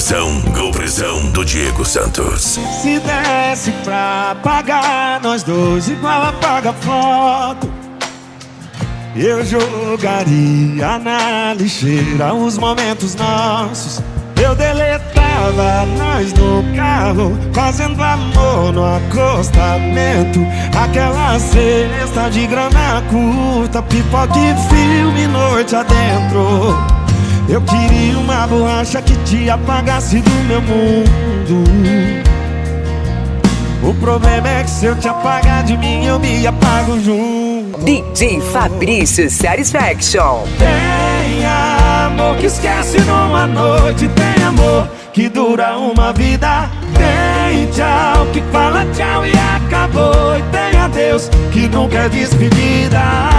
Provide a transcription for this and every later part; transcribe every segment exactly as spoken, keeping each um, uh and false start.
Versão Golprezão do Diego Santos. Se desse pra apagar nós dois igual apaga foto, eu jogaria na lixeira os momentos nossos. Eu deletava nós no carro, fazendo amor no acostamento. Aquela cesta de grana curta, pipoca e filme noite adentro. Eu queria uma borracha que te apagasse do meu mundo. O problema é que se eu te apagar de mim, eu me apago junto. D J Fabrício Satisfaction. Tem amor que esquece numa noite, tem amor que dura uma vida. Tem tchau que fala tchau e acabou, e tem adeus que nunca é despedida.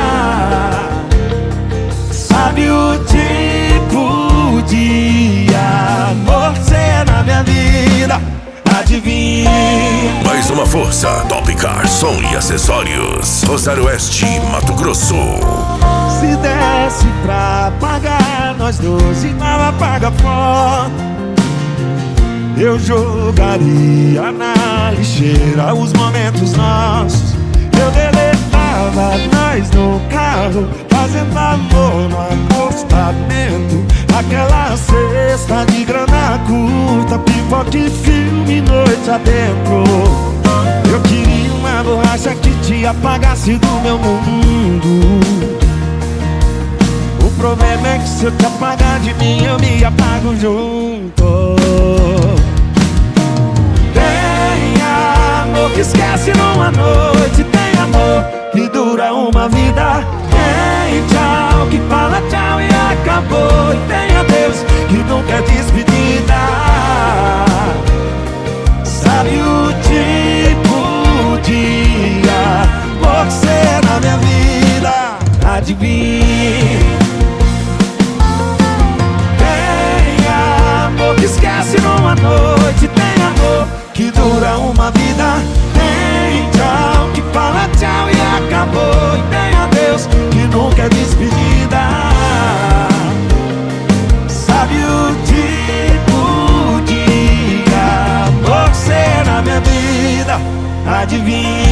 Sabe o tipo de amor que cê é na minha vida? Adivinha? Mais uma força, Top Car, som e acessórios, Rosário Oeste, Mato Grosso. Se desse pra apagar nós dois igual apaga foto, eu jogaria na lixeira os momentos nossos. Eu deletava nós no carro, fazendo amor no acostamento. Aquela cesta de grana curta, pipoca e filme noite adentro. Eu queria uma borracha que te apagasse do meu mundo. O problema é que se eu te apagar de mim, eu me apago junto. Tem amor que esquece numa noite, tem amor que dura uma vida. Tem tchau que fala tchau e acabou, e tem adeus que nunca é despedida. Sabe o tipo de amor que cê é na minha vida? Adivinha? Tem amor que esquece numa noite, tem amor que dura uma vida. Tem tchau que fala tchau e acabou, e tem adeus que nunca é despedida. Sabe o tipo de amor que cê é na minha vida? Adivinha?